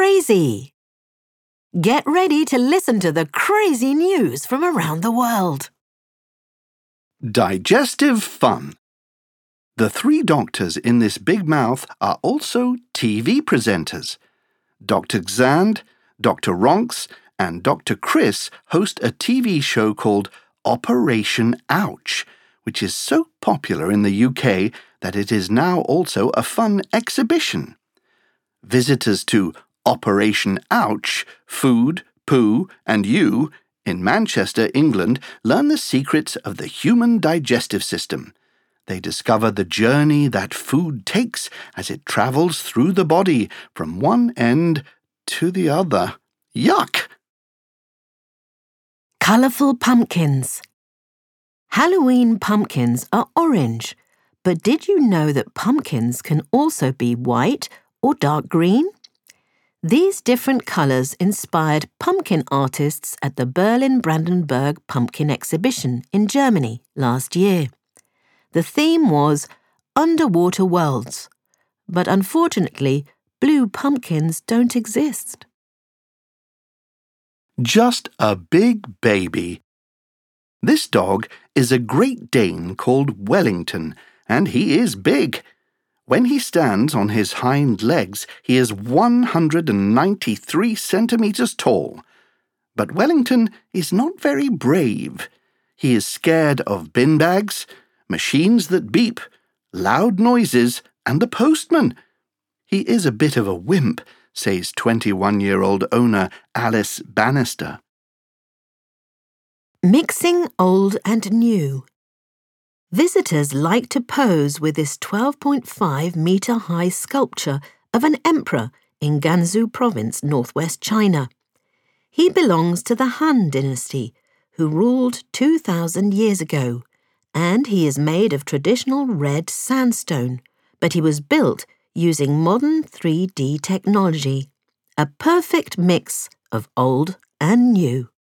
crazy. Get ready to listen to the crazy news from around the world. Digestive fun. The three doctors in this big mouth are also TV presenters. Dr. Xand, Dr. Ronks, and Dr. Chris host a TV show called Operation Ouch, which is so popular in the UK that it is now also a fun exhibition. Visitors to Operation Ouch, Food, Poo and You in Manchester, England, learn the secrets of the human digestive system. They discover the journey that food takes as it travels through the body from one end to the other. Yuck! Colourful pumpkins. Halloween pumpkins are orange, but did you know that pumpkins can also be white or dark green? These different colours inspired pumpkin artists at the Berlin Brandenburg Pumpkin Exhibition in Germany last year. The theme was Underwater Worlds, but unfortunately, blue pumpkins don't exist. Just a big baby. This dog is a Great Dane called Wellington, and he is big. When he stands on his hind legs, he is 193 centimetres tall. But Wellington is not very brave. He is scared of bin bags, machines that beep, loud noises, and the postman. He is a bit of a wimp, says 21-year-old owner Alice Bannister. Mixing old and new. Visitors like to pose with this 12.5-metre-high sculpture of an emperor in Gansu province, northwest China. He belongs to the Han dynasty, who ruled 2,000 years ago, and he is made of traditional red sandstone, but he was built using modern 3D technology, a perfect mix of old and new.